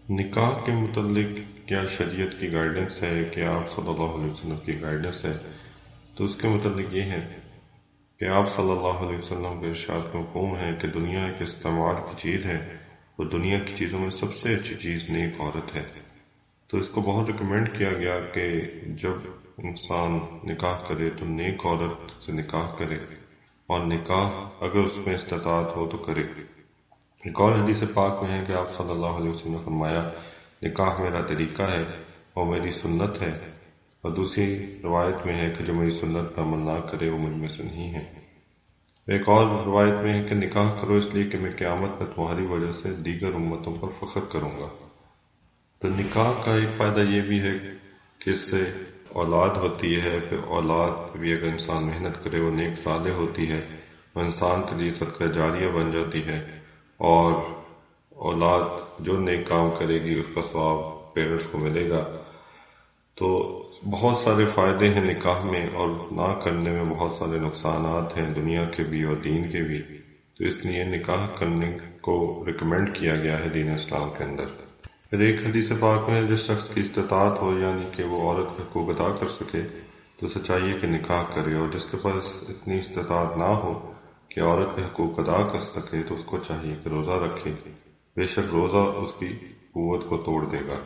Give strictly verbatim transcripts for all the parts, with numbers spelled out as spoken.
نکاح کے متعلق کیا شریعت کی گائیڈنس ہے کہ آپ صلی اللہ علیہ وسلم کی گائیڈنس ہے؟ تو اس کے متعلق یہ ہے کہ آپ صلی اللہ علیہ وسلم کے ارشاد میں مفہوم ہے کہ دنیا ایک استعمال کی چیز ہے اور دنیا کی چیزوں میں سب سے اچھی چیز نیک عورت ہے۔ تو اس کو بہت ریکمینڈ کیا گیا کہ جب انسان نکاح کرے تو نیک عورت سے نکاح کرے، اور نکاح اگر اس میں استطاعت ہو تو کرے۔ ایک اور حدیث پاک میں ہے کہ آپ صلی اللہ علیہ وسلم نے فرمایا نکاح میرا طریقہ ہے اور میری سنت ہے، اور دوسری روایت میں ہے کہ جو میری سنت پر عمل نہ کرے وہ مجھ میں سے نہیں ہے۔ ایک اور روایت میں ہے کہ نکاح کرو اس لیے کہ میں قیامت میں تمہاری وجہ سے دیگر امتوں پر فخر کروں گا۔ تو نکاح کا ایک فائدہ یہ بھی ہے کہ اس سے اولاد ہوتی ہے، پھر اولاد پہ بھی اگر انسان محنت کرے وہ نیک صالح ہوتی ہے، وہ انسان کے لیے صدقہ جاریہ بن جاتی ہے، اور اولاد جو نیک کام کرے گی اس کا ثواب پیرنٹس کو ملے گا۔ تو بہت سارے فائدے ہیں نکاح میں، اور نہ کرنے میں بہت سارے نقصانات ہیں دنیا کے بھی اور دین کے بھی۔ تو اس لیے نکاح کرنے کو ریکمینڈ کیا گیا ہے دین اسلام کے اندر۔ پھر ایک حدیث پاک میں جس شخص کی استطاعت ہو، یعنی کہ وہ عورت کے حقوق ادا کر سکے، تو اسے چاہیے کہ نکاح کرے، اور جس کے پاس اتنی استطاعت نہ ہو کہ عورت کے حقوق ادا کر سکے تو اس کو چاہیے کہ روزہ رکھے، بے شک روزہ اس کی قوت کو توڑ دے گا۔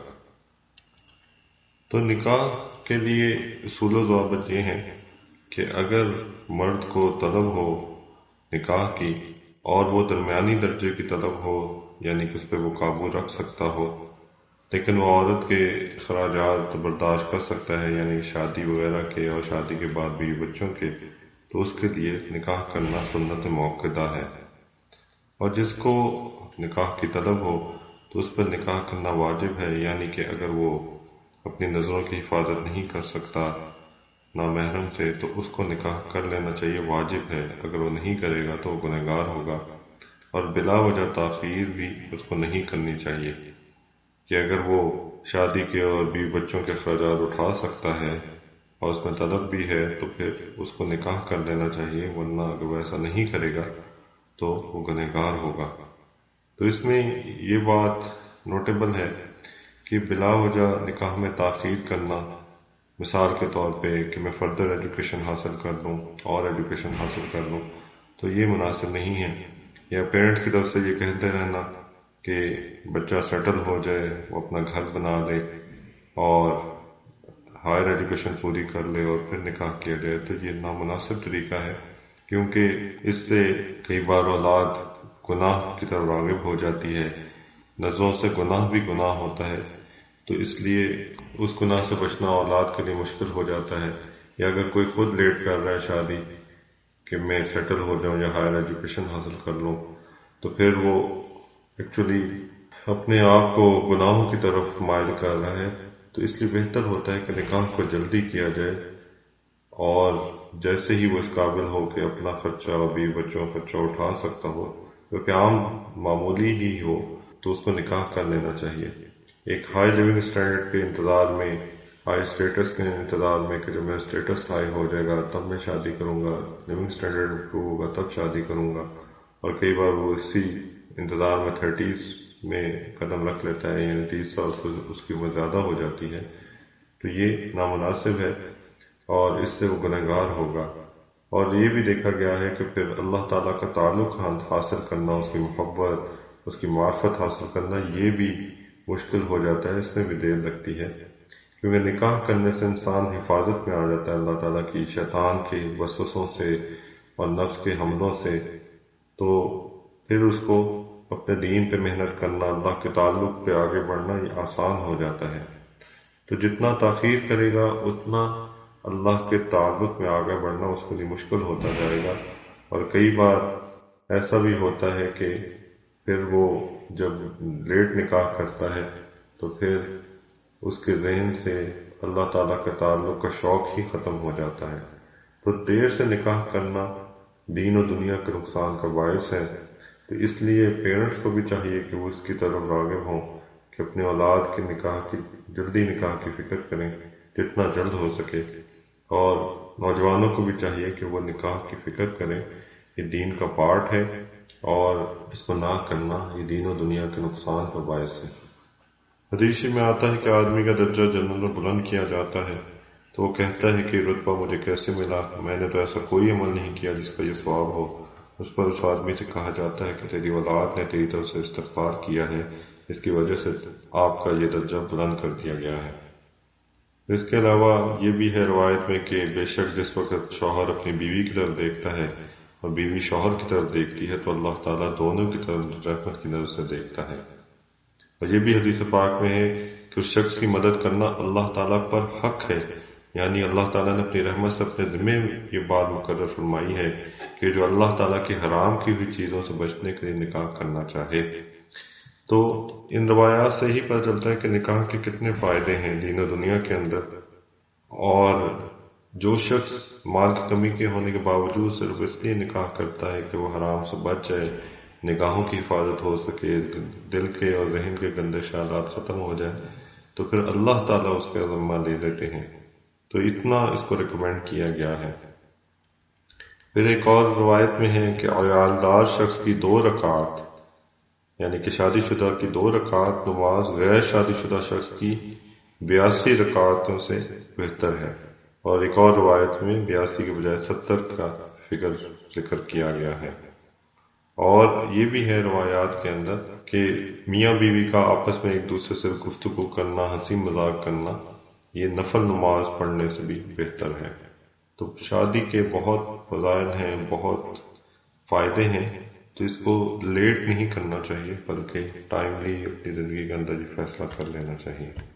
تو نکاح کے لیے اصول و ضوابط یہ ہیں کہ اگر مرد کو طلب ہو نکاح کی اور وہ درمیانی درجے کی طلب ہو، یعنی کہ اس پہ وہ قابو رکھ سکتا ہو، لیکن وہ عورت کے اخراجات برداشت کر سکتا ہے، یعنی شادی وغیرہ کے اور شادی کے بعد بھی بچوں کے، تو اس کے لیے نکاح کرنا سنت موقدہ ہے۔ اور جس کو نکاح کی طلب ہو تو اس پر نکاح کرنا واجب ہے، یعنی کہ اگر وہ اپنی نظروں کی حفاظت نہیں کر سکتا نامحرم سے تو اس کو نکاح کر لینا چاہیے، واجب ہے۔ اگر وہ نہیں کرے گا تو وہ گنہگار ہوگا، اور بلا وجہ تاخیر بھی اس کو نہیں کرنی چاہیے، کہ اگر وہ شادی کے اور بیوی بچوں کے اخراجات اٹھا سکتا ہے اور اس میں طلب بھی ہے تو پھر اس کو نکاح کر لینا چاہیے، ورنہ اگر وہ ایسا نہیں کرے گا تو وہ گنہگار ہوگا۔ تو اس میں یہ بات نوٹیبل ہے کہ بلا وجہ نکاح میں تاخیر کرنا، مثال کے طور پہ کہ میں فردر ایجوکیشن حاصل کر لوں اور ایجوکیشن حاصل کر لوں، تو یہ مناسب نہیں ہے۔ یا پیرنٹس کی طرف سے یہ کہتے رہنا کہ بچہ سیٹل ہو جائے، وہ اپنا گھر بنا لے اور ہائر ایجوکیشن پوری کر لے اور پھر نکاح کیا جائے، تو یہ نامناسب طریقہ ہے، کیونکہ اس سے کئی بار اولاد گناہ کی طرف راغب ہو جاتی ہے، نظروں سے گناہ بھی گناہ ہوتا ہے، تو اس لیے اس گناہ سے بچنا اولاد کے لیے مشکل ہو جاتا ہے۔ یا اگر کوئی خود لیٹ کر رہا ہے شادی کہ میں سیٹل ہو جاؤں یا ہائر ایجوکیشن حاصل کر لوں، تو پھر وہ ایکچولی اپنے آپ کو گناہوں کی طرف مائل کر رہا ہے۔ تو اس لیے بہتر ہوتا ہے کہ نکاح کو جلدی کیا جائے، اور جیسے ہی وہ اس قابل ہو کہ اپنا خرچہ اور بیوی بچوں کا خرچہ اٹھا سکتا ہو، کیونکہ عام معمولی ہی ہو تو اس کو نکاح کر لینا چاہیے۔ ایک ہائی لیونگ سٹینڈرڈ کے انتظار میں، ہائی سٹیٹس کے انتظار میں کہ جب میرا سٹیٹس ہائی ہو جائے گا تب میں شادی کروں گا، لیونگ سٹینڈرڈ امپروو ہوگا تب شادی کروں گا، اور کئی بار وہ اسی انتظار میں تھرٹیز میں قدم رکھ لیتا ہے، یعنی تیس سال سے اس کی عمر زیادہ ہو جاتی ہے، تو یہ نامناسب ہے اور اس سے وہ گنہگار ہوگا۔ اور یہ بھی دیکھا گیا ہے کہ پھر اللہ تعالیٰ کا تعلق حاصل کرنا، اس کی محبت، اس کی معرفت حاصل کرنا، یہ بھی مشکل ہو جاتا ہے، اس میں بھی دیر لگتی ہے، کیونکہ نکاح کرنے سے انسان حفاظت میں آ جاتا ہے اللہ تعالیٰ کی، شیطان کے وسوسوں سے اور نفس کے حملوں سے، تو پھر اس کو اپنے دین پہ محنت کرنا، اللہ کے تعلق پہ آگے بڑھنا یہ آسان ہو جاتا ہے۔ تو جتنا تاخیر کرے گا اتنا اللہ کے تعلق میں آگے بڑھنا اس کے لیے مشکل ہوتا جائے گا، اور کئی بار ایسا بھی ہوتا ہے کہ پھر وہ جب لیٹ نکاح کرتا ہے تو پھر اس کے ذہن سے اللہ تعالیٰ کے تعلق کا شوق ہی ختم ہو جاتا ہے۔ تو دیر سے نکاح کرنا دین و دنیا کے نقصان کا باعث ہے، تو اس لیے پیرنٹس کو بھی چاہیے کہ وہ اس کی طرف راغب ہوں کہ اپنے اولاد کے نکاح کی جلدی نکاح کی فکر کریں جتنا جلد ہو سکے، اور نوجوانوں کو بھی چاہیے کہ وہ نکاح کی فکر کریں، یہ دین کا پارٹ ہے، اور اس کو نہ کرنا یہ دین و دنیا کے نقصان کا باعث ہے۔ حدیث میں آتا ہے کہ آدمی کا درجہ جنت میں بلند کیا جاتا ہے تو وہ کہتا ہے کہ رتبہ مجھے کیسے ملا، میں نے تو ایسا کوئی عمل نہیں کیا جس کا یہ ثواب ہو۔ اس پر اس آدمی سے کہا جاتا ہے کہ تیری اولاد نے تیری طرف سے استغفار کیا ہے، اس کی وجہ سے آپ کا یہ درجہ بلند کر دیا گیا ہے۔ اس کے علاوہ یہ بھی ہے روایت میں کہ بے شک جس وقت شوہر اپنی بیوی کی طرف دیکھتا ہے اور بیوی شوہر کی طرف دیکھتی ہے تو اللہ تعالیٰ دونوں کی طرف رحمت کی نظر سے دیکھتا ہے۔ اور یہ بھی حدیث پاک میں ہے کہ اس شخص کی مدد کرنا اللہ تعالیٰ پر حق ہے، یعنی اللہ تعالیٰ نے اپنی رحمت سے اپنے ذمے یہ بات مقرر فرمائی ہے کہ جو اللہ تعالیٰ کی حرام کی ہوئی چیزوں سے بچنے کے لیے نکاح کرنا چاہے۔ تو ان روایات سے ہی پتہ چلتا ہے کہ نکاح کے کتنے فائدے ہیں دین و دنیا کے اندر، اور جو شخص مال کی کمی کے ہونے کے باوجود صرف اس لیے نکاح کرتا ہے کہ وہ حرام سے بچ جائے، نگاہوں کی حفاظت ہو سکے، دل کے اور ذہن کے گندے خیالات ختم ہو جائیں، تو پھر اللہ تعالیٰ اس کا ذمہ لے لیتے ہیں۔ تو اتنا اس کو ریکمینڈ کیا گیا ہے۔ پھر ایک اور روایت میں ہے کہ عیالدار شخص کی دو رکعت، یعنی کہ شادی شدہ کی دو رکعت نماز غیر شادی شدہ شخص کی بیاسی رکعتوں سے بہتر ہے، اور ایک اور روایت میں بیاسی کے بجائے ستر کا فگر ذکر کیا گیا ہے۔ اور یہ بھی ہے روایات کے اندر کہ میاں بیوی کا آپس میں ایک دوسرے سے گفتگو کرنا، ہنسی مذاق کرنا، یہ نفل نماز پڑھنے سے بھی بہتر ہے۔ تو شادی کے بہت فضائل ہیں، بہت فائدے ہیں، تو اس کو لیٹ نہیں کرنا چاہیے بلکہ ٹائملی اپنی زندگی کے اندر یہ فیصلہ کر لینا چاہیے۔